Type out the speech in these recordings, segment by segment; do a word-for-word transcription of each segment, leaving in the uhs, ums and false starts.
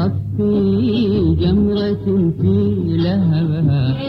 طفي جمرة في لهبها.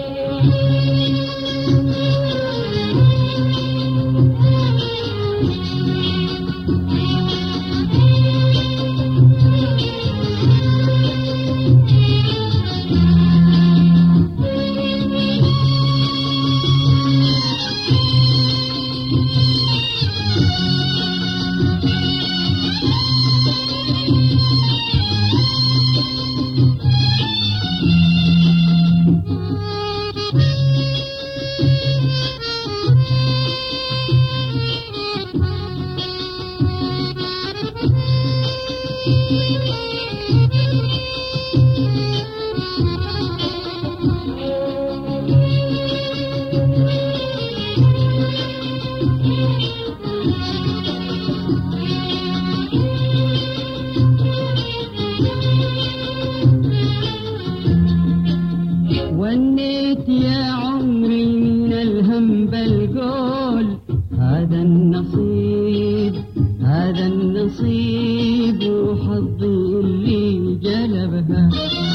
ونيت يا عمري من الهم بالقول هذا النصيب هذا النصيب وحظي اللي جلبها.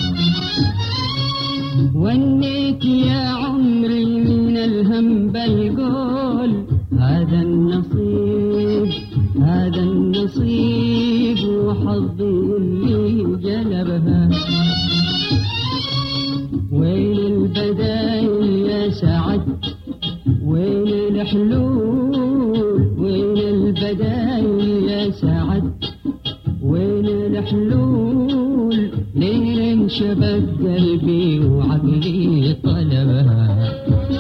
ونيت يا عمري من الهم بالقول هذا النصيب هذا النصيب وحظي اللي جلبها. وين البدايل يا سعد وين الحلول وين البدايل يا سعد وين الحلول. ليل انشبك قلبي وعقلي طلبها.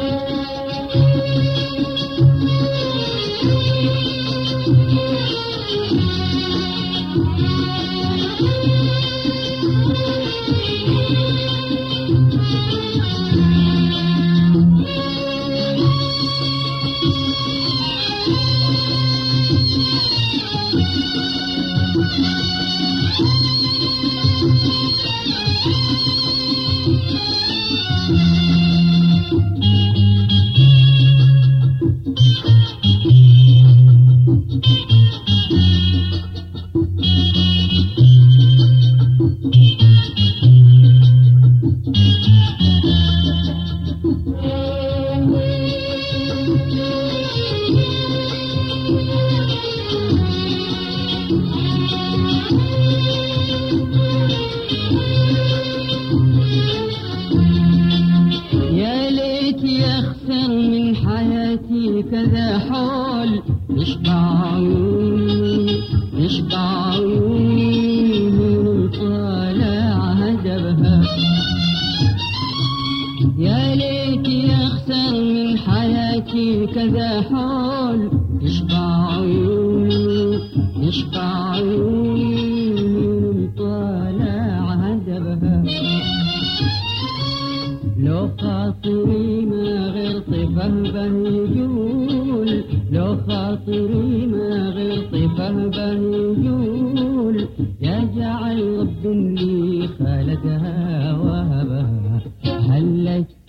يا ليت يخسر من حياتي كذا حول يشبع عيوني يشبع عيوني من طالع هدبها. يا ليت يخسر من حياتي كذا حول يشبع عيوني يشبع عيوني من طالع هدبها. لو خاطري ما غير طفه به يجول لو خاطري ما غير طفه به يجول. يا جعل رب اللي خلقها وهبها. هلك